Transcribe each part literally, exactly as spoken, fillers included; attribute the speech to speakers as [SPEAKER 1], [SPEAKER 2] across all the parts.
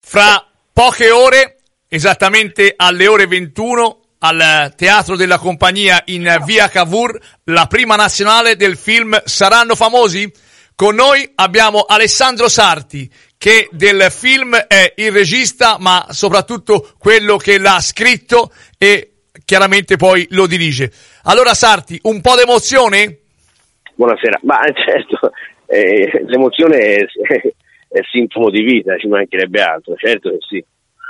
[SPEAKER 1] Fra poche ore, esattamente alle ore ventuno, al Teatro della Compagnia in via Cavour, la prima nazionale del film Saranno famosi? Con noi abbiamo Alessandro Sarti, che del film è il regista, ma soprattutto quello che l'ha scritto e chiaramente poi lo dirige. Allora Sarti, un po' d'emozione?
[SPEAKER 2] Buonasera, ma certo, eh, l'emozione è, è sintomo di vita, ci mancherebbe altro, certo che sì.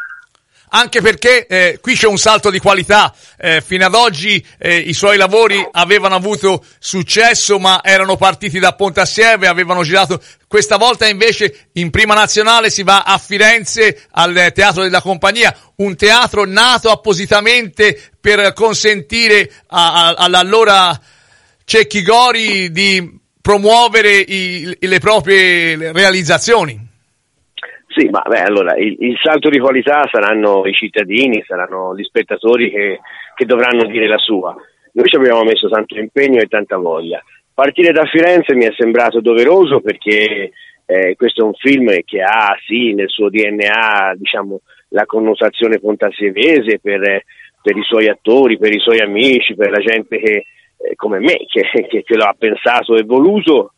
[SPEAKER 1] Anche perché eh, qui c'è un salto di qualità, eh, fino ad oggi eh, i suoi lavori avevano avuto successo ma erano partiti da Pontassieve, avevano girato, questa volta invece in prima nazionale si va a Firenze al Teatro della Compagnia, un teatro nato appositamente per consentire a, a, all'allora Cecchi Gori di promuovere i, le proprie realizzazioni.
[SPEAKER 2] Sì, ma beh, allora il, il salto di qualità saranno i cittadini, saranno gli spettatori che, che dovranno dire la sua. Noi ci abbiamo messo tanto impegno e tanta voglia. Partire da Firenze mi è sembrato doveroso perché eh, questo è un film che ha sì nel suo D N A, diciamo, la connotazione pontassievese per, per i suoi attori, per i suoi amici, per la gente che eh, come me che, che, che lo ha pensato e voluto.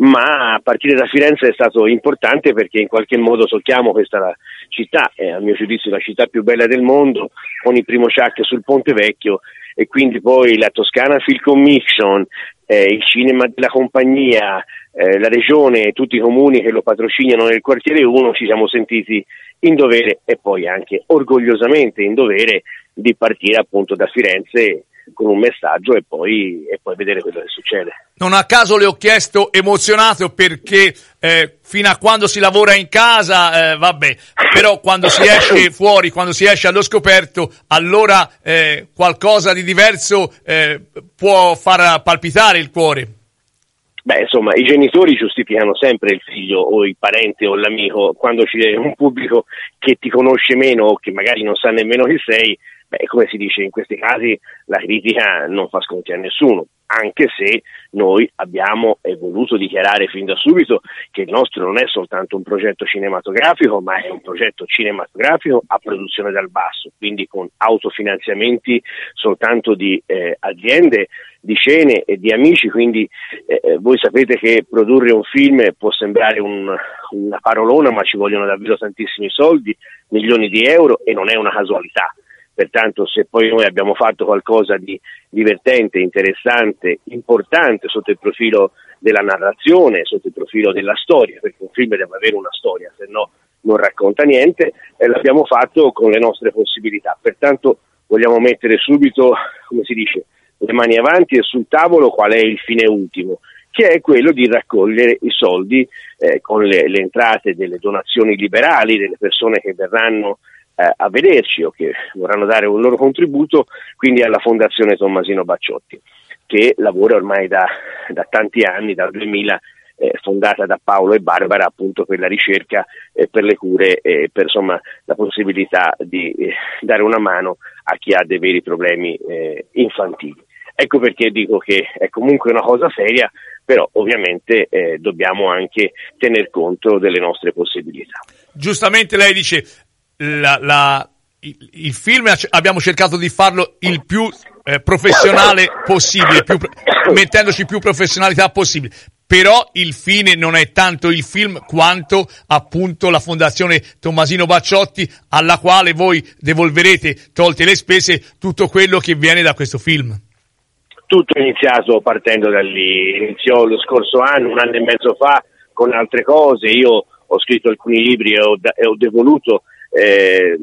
[SPEAKER 2] Ma a partire da Firenze è stato importante perché in qualche modo tocchiamo questa città, è a mio giudizio la città più bella del mondo, con il primo ciak sul Ponte Vecchio e quindi poi la Toscana Film Commission, eh, il cinema della compagnia, eh, la regione e tutti i comuni che lo patrocinano nel quartiere uno ci siamo sentiti in dovere e poi anche orgogliosamente in dovere di partire appunto da Firenze con un messaggio e poi, e poi vedere quello che succede.
[SPEAKER 1] Non a caso le ho chiesto emozionato perché eh, fino a quando si lavora in casa, eh, vabbè, però quando si esce fuori, quando si esce allo scoperto, allora eh, qualcosa di diverso eh, può far palpitare il cuore.
[SPEAKER 2] Beh, insomma, i genitori giustificano sempre il figlio o il parente o l'amico quando c'è un pubblico che ti conosce meno o che magari non sa nemmeno chi sei. Beh, come si dice in questi casi, la critica non fa sconti a nessuno, anche se noi abbiamo e voluto dichiarare fin da subito che il nostro non è soltanto un progetto cinematografico, ma è un progetto cinematografico a produzione dal basso, quindi con autofinanziamenti soltanto di eh, aziende, di scene e di amici, quindi eh, voi sapete che produrre un film può sembrare un, una parolona, ma ci vogliono davvero tantissimi soldi, milioni di euro e non è una casualità. Pertanto se poi noi abbiamo fatto qualcosa di divertente, interessante, importante sotto il profilo della narrazione, sotto il profilo della storia, perché un film deve avere una storia, se no non racconta niente, e l'abbiamo fatto con le nostre possibilità. Pertanto vogliamo mettere subito, come si dice, le mani avanti e sul tavolo qual è il fine ultimo, che è quello di raccogliere i soldi eh, con le, le entrate delle donazioni liberali, delle persone che verranno a vederci o che vorranno dare un loro contributo, quindi alla Fondazione Tommasino Bacciotti, che lavora ormai da, da tanti anni, dal duemila, eh, fondata da Paolo e Barbara appunto per la ricerca, eh, per le cure e per insomma la possibilità di eh, dare una mano a chi ha dei veri problemi eh, infantili. Ecco perché dico che è comunque una cosa seria, però ovviamente eh, dobbiamo anche tener conto delle nostre possibilità.
[SPEAKER 1] Giustamente lei dice La, la, il, il film abbiamo cercato di farlo il più eh, professionale possibile, più, mettendoci più professionalità possibile, però il fine non è tanto il film quanto appunto la Fondazione Tommasino Bacciotti, alla quale voi devolverete, tolte le spese, tutto quello che viene da questo film.
[SPEAKER 2] Tutto è iniziato partendo da lì, iniziò lo scorso anno, un anno e mezzo fa, con altre cose. Io ho scritto alcuni libri e ho, e ho devoluto Eh,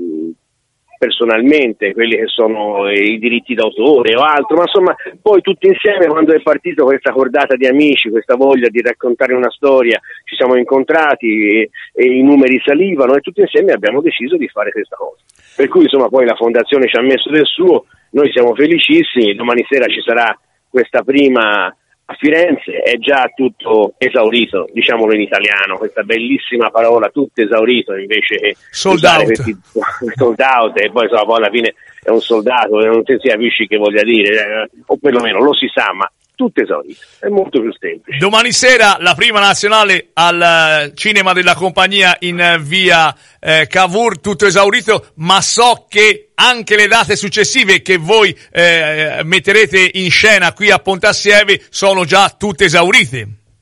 [SPEAKER 2] personalmente quelli che sono i diritti d'autore o altro, ma insomma poi tutti insieme quando è partito questa cordata di amici, questa voglia di raccontare una storia, ci siamo incontrati e, e i numeri salivano e tutti insieme abbiamo deciso di fare questa cosa, per cui insomma poi la fondazione ci ha messo del suo, noi siamo felicissimi, domani sera ci sarà questa prima a Firenze, è già tutto esaurito, diciamolo in italiano, questa bellissima parola, tutto esaurito, invece che
[SPEAKER 1] sold out,
[SPEAKER 2] questi, sold out e poi, insomma, poi alla fine è un soldato, non si capisce che voglia dire, eh, o perlomeno lo si sa, ma tutte esaurite, è molto più semplice.
[SPEAKER 1] Domani sera la prima nazionale al cinema della compagnia in via eh, Cavour, tutto esaurito, ma so che anche le date successive che voi eh, metterete in scena qui a Pontassieve sono già tutte esaurite.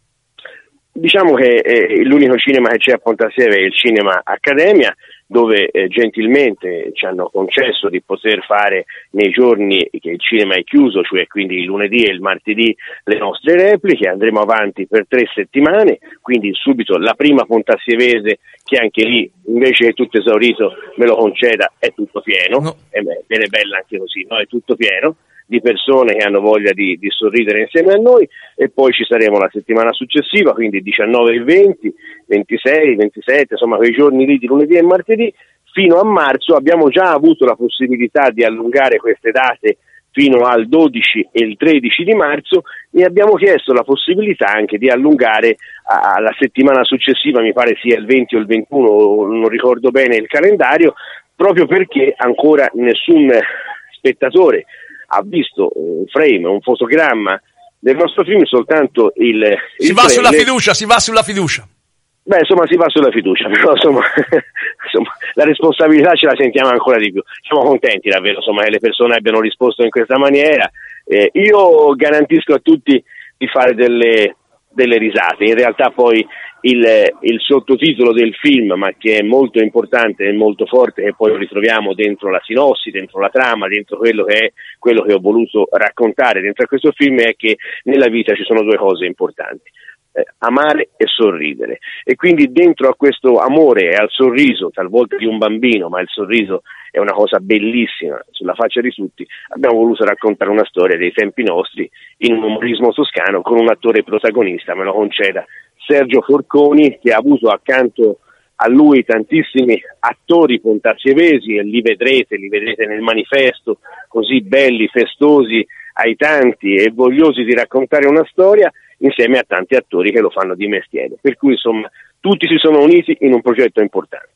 [SPEAKER 2] Diciamo che eh, l'unico cinema che c'è a Pontassieve è il Cinema Accademia, dove eh, gentilmente ci hanno concesso di poter fare nei giorni che il cinema è chiuso, cioè quindi il lunedì e il martedì, le nostre repliche. Andremo avanti per tre settimane, quindi subito la prima pontassievese, che anche lì invece è tutto esaurito, me lo conceda, è tutto pieno, no. E beh, viene bella anche così, no? È tutto pieno di persone che hanno voglia di, di sorridere insieme a noi, e poi ci saremo la settimana successiva, quindi diciannove e venti, ventisei, ventisette, insomma quei giorni lì di lunedì e martedì, fino a marzo. Abbiamo già avuto la possibilità di allungare queste date fino al dodici e il tredici di marzo, e abbiamo chiesto la possibilità anche di allungare alla settimana successiva, mi pare sia il venti o il ventuno, non ricordo bene il calendario, proprio perché ancora nessun spettatore ha visto un frame, un fotogramma del nostro film, soltanto il, il
[SPEAKER 1] si va trailer. Sulla fiducia, si va sulla fiducia.
[SPEAKER 2] Beh, insomma, si va sulla fiducia, però insomma, insomma, la responsabilità ce la sentiamo ancora di più. Siamo contenti davvero, insomma, che le persone abbiano risposto in questa maniera. Eh, io garantisco a tutti di fare delle, delle risate. In realtà poi il, il sottotitolo del film, ma che è molto importante e molto forte, che poi lo ritroviamo dentro la sinossi, dentro la trama, dentro quello che è quello che ho voluto raccontare dentro a questo film, è che nella vita ci sono due cose importanti: eh, amare e sorridere. E quindi dentro a questo amore e al sorriso, talvolta di un bambino, ma il sorriso è una cosa bellissima sulla faccia di tutti, abbiamo voluto raccontare una storia dei tempi nostri in un umorismo toscano, con un attore protagonista, me lo conceda, Sergio Forconi, che ha avuto accanto a lui tantissimi attori pontassievesi, e li vedrete, li vedrete nel manifesto, così belli, festosi, aitanti e vogliosi di raccontare una storia, insieme a tanti attori che lo fanno di mestiere. Per cui insomma tutti si sono uniti in un progetto importante.